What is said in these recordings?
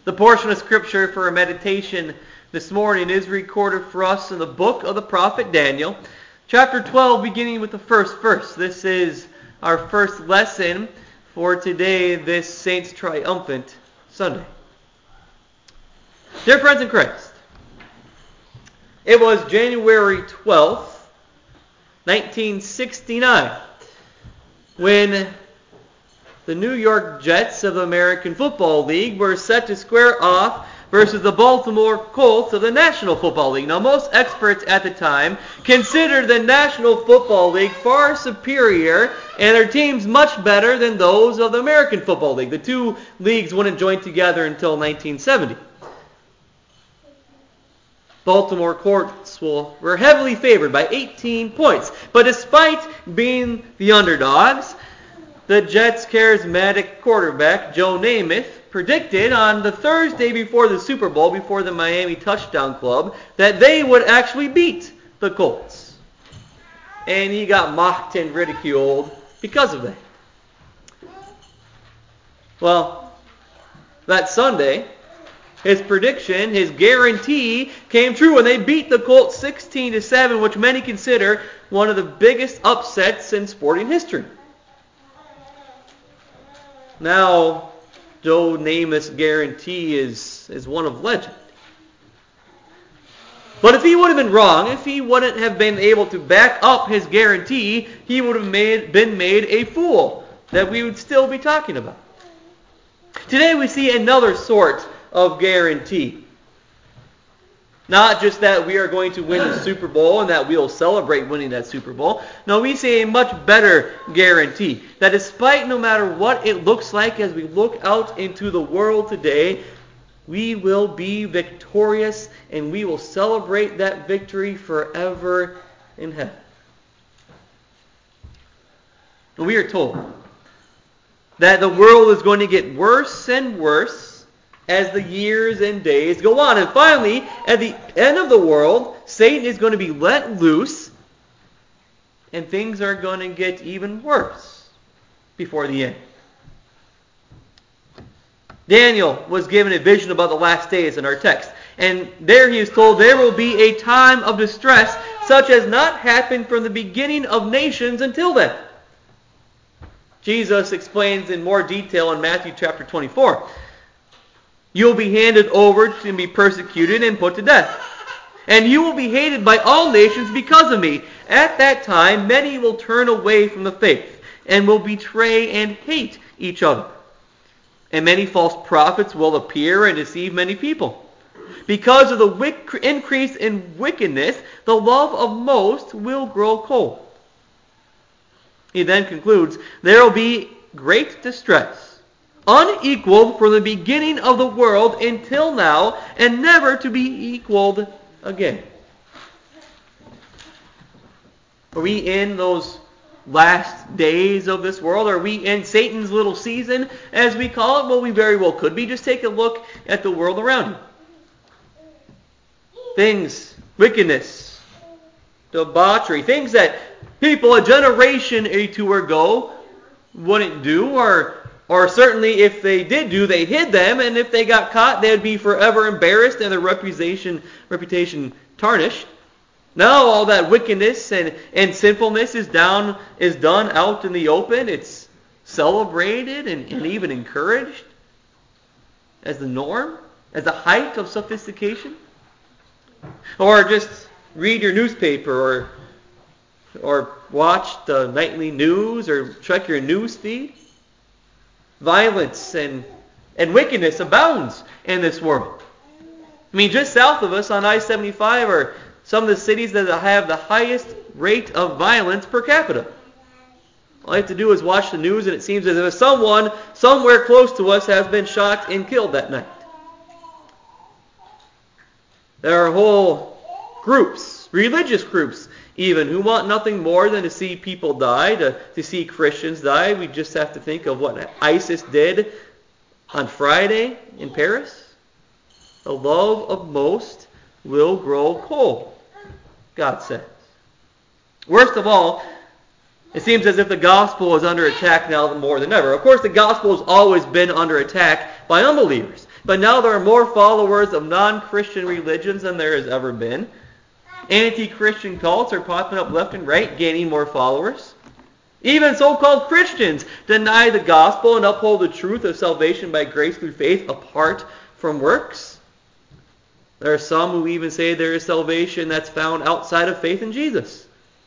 The portion of Scripture for our meditation this morning is recorded for us in the book of the prophet Daniel, chapter 12, beginning with the first verse. This is our first lesson for today, this Saints Triumphant Sunday. Dear friends in Christ, it was January 12th, 1969, when the New York Jets of the American Football League were set to square off versus the Baltimore Colts of the National Football League. Now, most experts at the time considered the National Football League far superior and their teams much better than those of the American Football League. The two leagues wouldn't join together until 1970. Baltimore Colts were heavily favored by 18 points. But despite being the underdogs, the Jets' charismatic quarterback, Joe Namath, predicted on the Thursday before the Super Bowl, before the Miami Touchdown Club, that they would actually beat the Colts. And he got mocked and ridiculed because of that. Well, that Sunday, his prediction, his guarantee, came true when they beat the Colts 16-7, which many consider one of the biggest upsets in sporting history. Now, Joe Namath's guarantee is one of legend. But if he would have been wrong, if he wouldn't have been able to back up his guarantee, he would have been made a fool that we would still be talking about. Today we see another sort of guarantee. Not just that we are going to win the Super Bowl and that we will celebrate winning that Super Bowl. No, we see a much better guarantee. That despite no matter what it looks like as we look out into the world today, we will be victorious and we will celebrate that victory forever in heaven. And we are told that the world is going to get worse and worse as the years and days go on. And finally, at the end of the world, Satan is going to be let loose and things are going to get even worse before the end. Daniel was given a vision about the last days in our text. And there he is told there will be a time of distress such as not happened from the beginning of nations until then. Jesus explains in more detail in Matthew chapter 24. You will be handed over to be persecuted and put to death. And you will be hated by all nations because of me. At that time, many will turn away from the faith and will betray and hate each other. And many false prophets will appear and deceive many people. Because of the increase in wickedness, the love of most will grow cold. He then concludes, there will be great distress, unequaled from the beginning of the world until now, and never to be equaled again. Are we in those last days of this world? Are we in Satan's little season, as we call it? Well, we very well could be. Just take a look at the world around you. Things, wickedness, debauchery, things that people a generation or two ago wouldn't do, or certainly if they did do, they hid them, and if they got caught, they'd be forever embarrassed and their reputation tarnished. Now all that wickedness and sinfulness is done out in the open. It's celebrated and even encouraged as the norm, as the height of sophistication. Or just read your newspaper or watch the nightly news or check your news feed. Violence and wickedness abounds in this world. I mean, just south of us on I-75 are some of the cities that have the highest rate of violence per capita. All I have to do is watch the news and it seems as if someone somewhere close to us has been shot and killed that night. There are whole groups, religious groups even, who want nothing more than to see people die, to see Christians die. We just have to think of what ISIS did on Friday in Paris. The love of most will grow cold, God says. Worst of all, it seems as if the gospel is under attack now more than ever. Of course, the gospel has always been under attack by unbelievers. But now there are more followers of non-Christian religions than there has ever been. Anti-Christian cults are popping up left and right, gaining more followers. Even so-called Christians deny the gospel and uphold the truth of salvation by grace through faith apart from works. There are some who even say there is salvation that's found outside of faith in Jesus.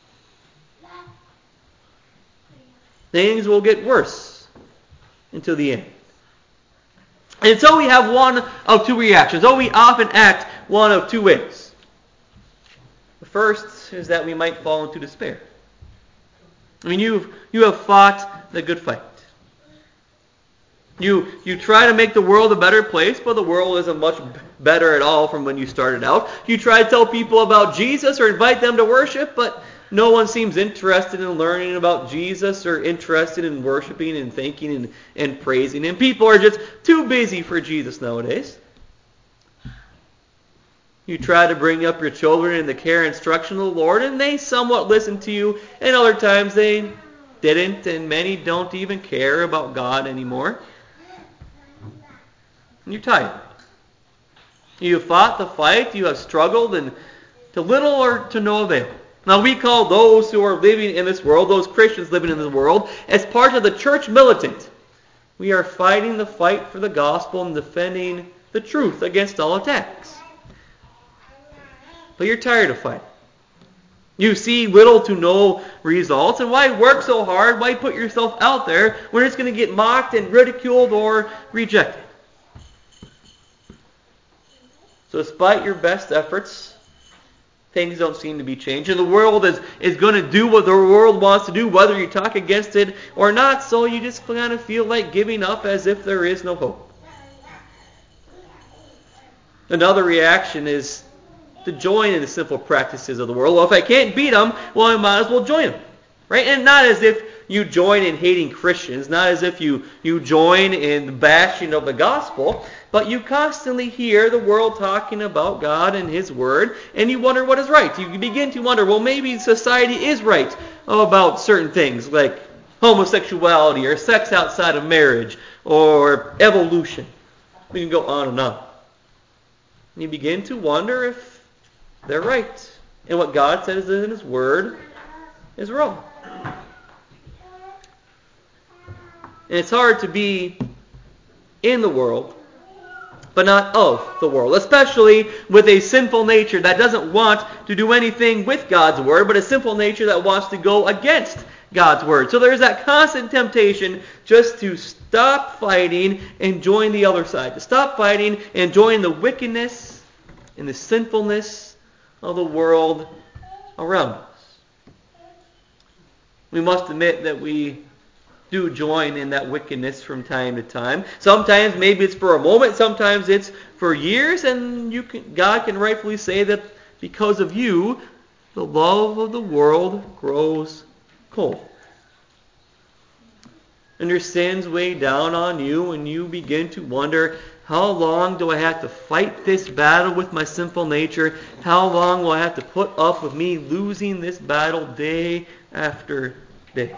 Things will get worse until the end. And so we have one of two reactions. We often act one of two ways. The first is that we might fall into despair. I mean, you have fought the good fight. You try to make the world a better place, but the world isn't much better at all from when you started out. You try to tell people about Jesus or invite them to worship, but no one seems interested in learning about Jesus or interested in worshiping and thanking and praising Him. People are just too busy for Jesus nowadays. You try to bring up your children in the care and instruction of the Lord, and they somewhat listen to you, and other times they didn't, and many don't even care about God anymore. And you're tired. You have fought the fight, you have struggled, and to little or to no avail. Now we call those who are living in this world, those Christians living in this world, as part of the church militant. We are fighting the fight for the gospel and defending the truth against all attacks. But you're tired of fighting. You see little to no results, and why work so hard? Why put yourself out there when it's going to get mocked and ridiculed or rejected? So despite your best efforts, things don't seem to be changing. The world is going to do what the world wants to do, whether you talk against it or not, so you just kind of feel like giving up as if there is no hope. Another reaction is to join in the simple practices of the world. Well, if I can't beat them, well, I might as well join them. Right? And not as if you join in hating Christians, not as if you join in the bashing of the gospel, but you constantly hear the world talking about God and His Word, and you wonder what is right. You begin to wonder, well, maybe society is right about certain things, like homosexuality or sex outside of marriage or evolution. We can go on and on. And you begin to wonder if they're right, and what God says in His Word is wrong. And it's hard to be in the world, but not of the world, especially with a sinful nature that doesn't want to do anything with God's Word, but a sinful nature that wants to go against God's Word. So there's that constant temptation just to stop fighting and join the other side, to stop fighting and join the wickedness and the sinfulness of the world around us. We must admit that we do join in that wickedness from time to time. Sometimes maybe it's for a moment, sometimes it's for years, and God can rightfully say that because of you, the love of the world grows cold. And your sins weigh down on you, and you begin to wonder, how long do I have to fight this battle with my sinful nature? How long will I have to put up with me losing this battle day after day?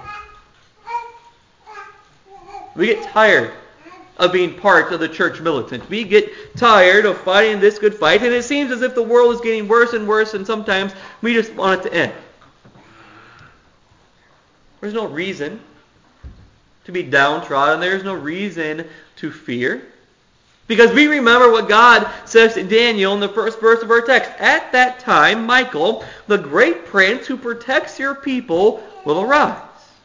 We get tired of being part of the church militant. We get tired of fighting this good fight, and it seems as if the world is getting worse and worse, and sometimes we just want it to end. There's no reason to be downtrodden. There's no reason to fear. Because we remember what God says to Daniel in the first verse of our text. At that time, Michael, the great prince who protects your people, will arise.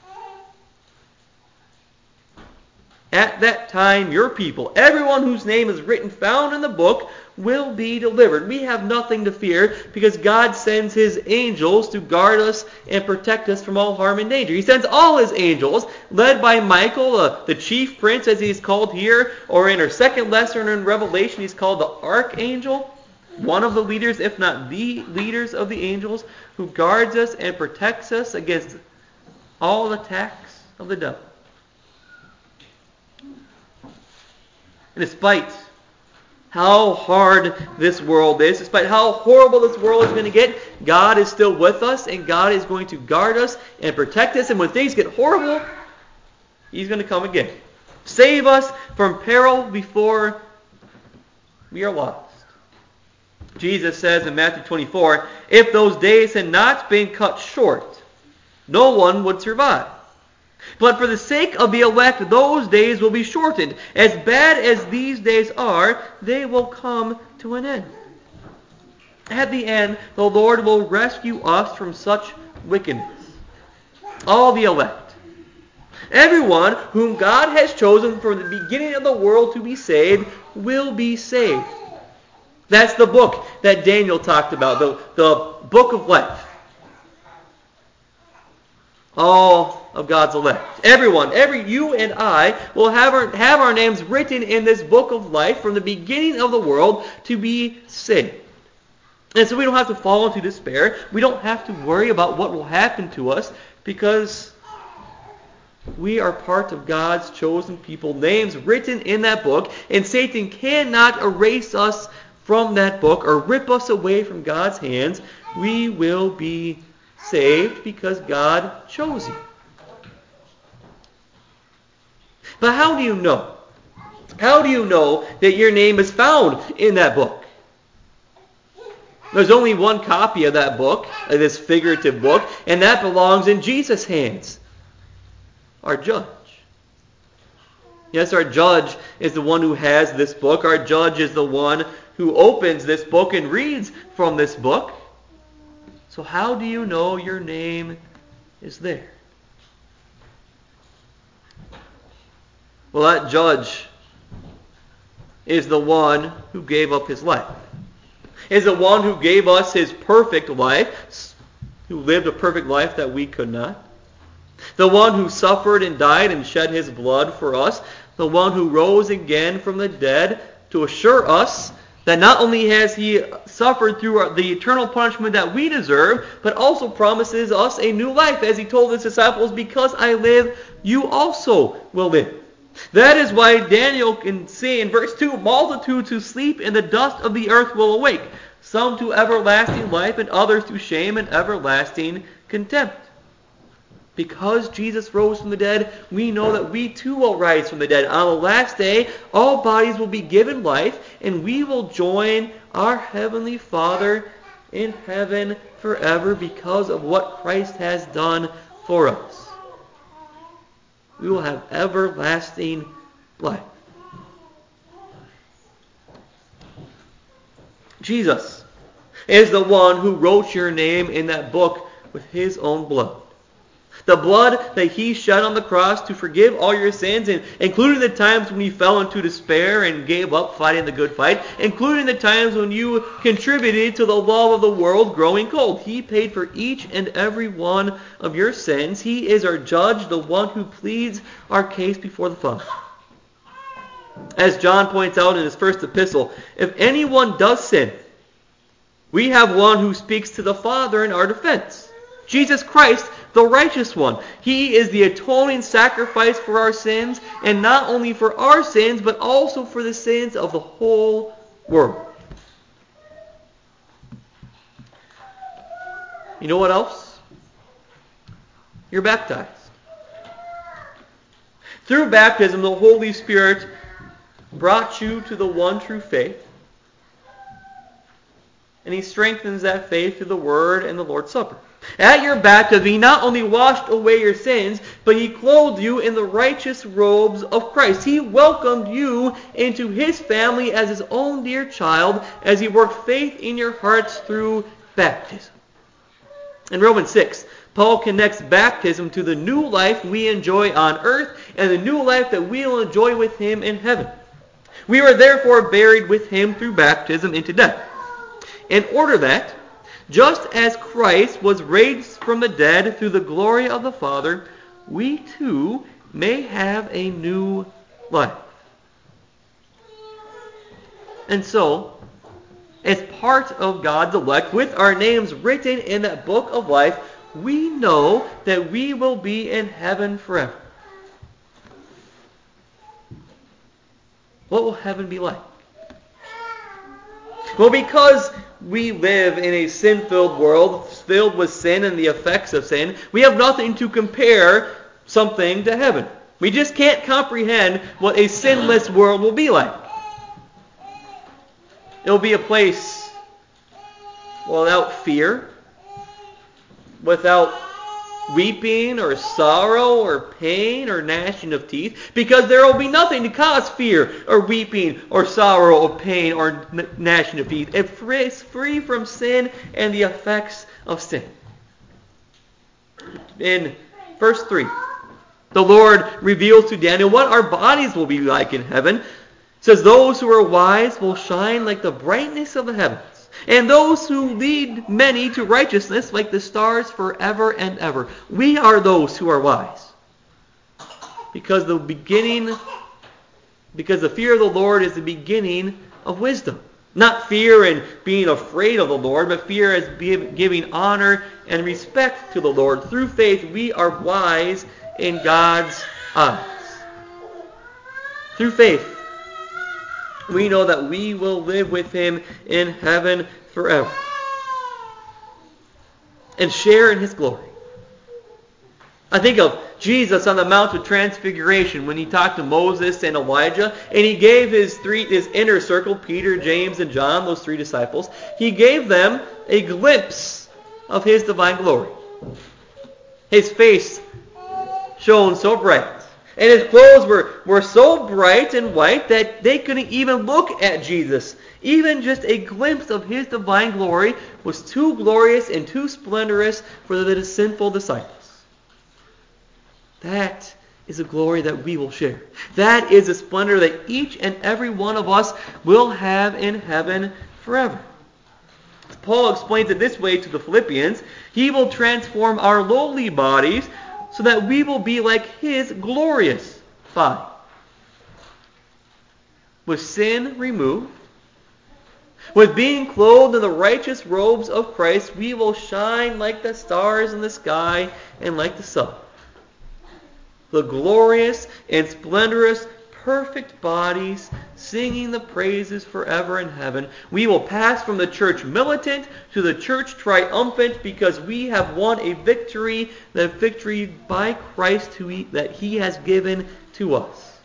At that time, your people, everyone whose name is written, found in the book, will be delivered. We have nothing to fear because God sends His angels to guard us and protect us from all harm and danger. He sends all His angels, led by Michael, the chief prince, as he's called here, or in our second lesson in Revelation, he's called the archangel, one of the leaders, if not the leaders of the angels, who guards us and protects us against all attacks of the devil. And despite how hard this world is, despite how horrible this world is going to get, God is still with us, and God is going to guard us and protect us. And when things get horrible, He's going to come again. Save us from peril before we are lost. Jesus says in Matthew 24, if those days had not been cut short, no one would survive. But for the sake of the elect, those days will be shortened. As bad as these days are, they will come to an end. At the end, the Lord will rescue us from such wickedness. All the elect. Everyone whom God has chosen from the beginning of the world to be saved will be saved. That's the book that Daniel talked about, the book of life. All of God's elect. Everyone, you and I will have our names written in this book of life from the beginning of the world to be saved. And so we don't have to fall into despair. We don't have to worry about what will happen to us because we are part of God's chosen people, names written in that book, and Satan cannot erase us from that book or rip us away from God's hands. We will be saved because God chose you. But how do you know? How do you know that your name is found in that book? There's only one copy of that book, of this figurative book, and that belongs in Jesus' hands, our judge. Yes, our judge is the one who has this book. Our judge is the one who opens this book and reads from this book. So how do you know your name is there? Well, that judge is the one who gave up his life. Is the one who gave us his perfect life, who lived a perfect life that we could not. The one who suffered and died and shed his blood for us. The one who rose again from the dead to assure us that not only has he suffered through the eternal punishment that we deserve, but also promises us a new life. As he told his disciples, because I live, you also will live. That is why Daniel can say in verse 2, multitudes who sleep in the dust of the earth will awake, some to everlasting life and others to shame and everlasting contempt. Because Jesus rose from the dead, we know that we too will rise from the dead. On the last day, all bodies will be given life, and we will join our Heavenly Father in heaven forever because of what Christ has done for us. We will have everlasting life. Jesus is the one who wrote your name in that book with his own blood. The blood that he shed on the cross to forgive all your sins, including the times when you fell into despair and gave up fighting the good fight, including the times when you contributed to the love of the world growing cold. He paid for each and every one of your sins. He is our judge, the one who pleads our case before the Father. As John points out in his first epistle, if anyone does sin, we have one who speaks to the Father in our defense. Jesus Christ, the righteous one. He is the atoning sacrifice for our sins, and not only for our sins, but also for the sins of the whole world. You know what else? You're baptized. Through baptism, the Holy Spirit brought you to the one true faith, and he strengthens that faith through the Word and the Lord's Supper. At your baptism, he not only washed away your sins, but he clothed you in the righteous robes of Christ. He welcomed you into his family as his own dear child as he worked faith in your hearts through baptism. In Romans 6, Paul connects baptism to the new life we enjoy on earth and the new life that we will enjoy with him in heaven. We were therefore buried with him through baptism into death, in order that, just as Christ was raised from the dead through the glory of the Father, we too may have a new life. And so, as part of God's elect, with our names written in that book of life, we know that we will be in heaven forever. What will heaven be like? Well, because we live in a sin-filled world, filled with sin and the effects of sin, we have nothing to compare something to heaven. We just can't comprehend what a sinless world will be like. It will be a place without fear, without weeping or sorrow or pain or gnashing of teeth, because there will be nothing to cause fear or weeping or sorrow or pain or gnashing of teeth. It's free from sin and the effects of sin. In verse 3, the Lord reveals to Daniel what our bodies will be like in heaven. It says, those who are wise will shine like the brightness of the heavens, and those who lead many to righteousness like the stars forever and ever. We are those who are wise. Because the fear of the Lord is the beginning of wisdom. Not fear and being afraid of the Lord, but fear as giving honor and respect to the Lord. Through faith, we are wise in God's eyes. Through faith, we know that we will live with Him in heaven forever and share in His glory. I think of Jesus on the Mount of Transfiguration when He talked to Moses and Elijah, and He gave his inner circle, Peter, James, and John, those 3 disciples, He gave them a glimpse of His divine glory. His face shone so bright, and His clothes were so bright and white that they couldn't even look at Jesus. Even just a glimpse of His divine glory was too glorious and too splendorous for the sinful disciples. That is a glory that we will share. That is a splendor that each and every one of us will have in heaven forever. Paul explains it this way to the Philippians. He will transform our lowly bodies so that we will be like His glorious body. With sin removed, with being clothed in the righteous robes of Christ, we will shine like the stars in the sky and like the sun. The glorious and splendorous, perfect bodies, singing the praises forever in heaven. We will pass from the church militant to the church triumphant because we have won a victory, the victory by Christ that He has given to us.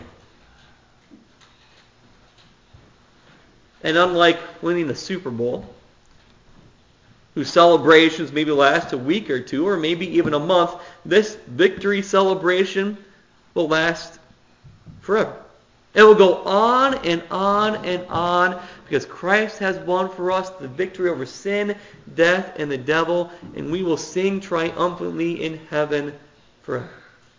And unlike winning the Super Bowl, whose celebrations maybe last a week or two or maybe even a month, this victory celebration will last forever. It will go on and on and on because Christ has won for us the victory over sin, death, and the devil, and we will sing triumphantly in heaven forever.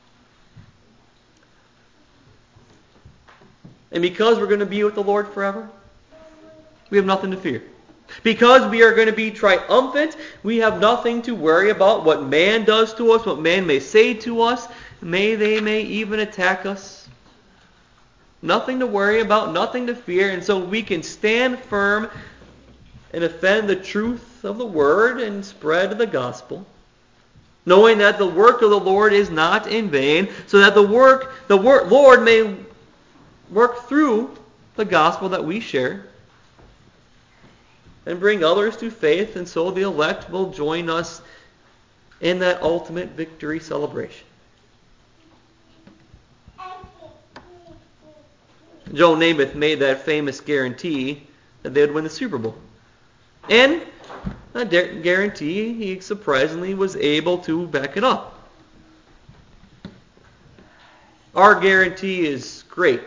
And because we're going to be with the Lord forever, we have nothing to fear. Because we are going to be triumphant, we have nothing to worry about what man does to us, what man may say to us. They may even attack us. Nothing to worry about, nothing to fear. And so we can stand firm and defend the truth of the Word and spread the gospel, knowing that the work of the Lord is not in vain, so that the Lord may work through the gospel that we share and bring others to faith, and so the elect will join us in that ultimate victory celebration. Joe Namath made that famous guarantee that they would win the Super Bowl. And that guarantee, he surprisingly was able to back it up. Our guarantee is great,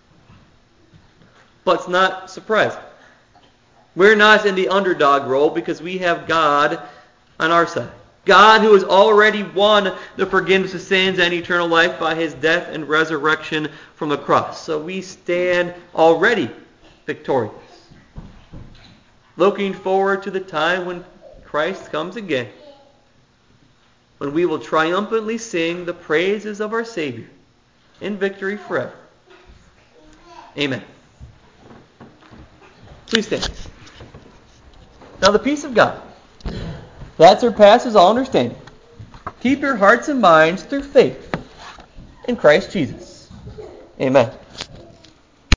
but it's not surprising. We're not in the underdog role because we have God on our side. God who has already won the forgiveness of sins and eternal life by His death and resurrection from the cross. So we stand already victorious, looking forward to the time when Christ comes again, when we will triumphantly sing the praises of our Savior in victory forever. Amen. Please stand. Now the peace of God, that surpasses all understanding, keep your hearts and minds through faith in Christ Jesus. Amen.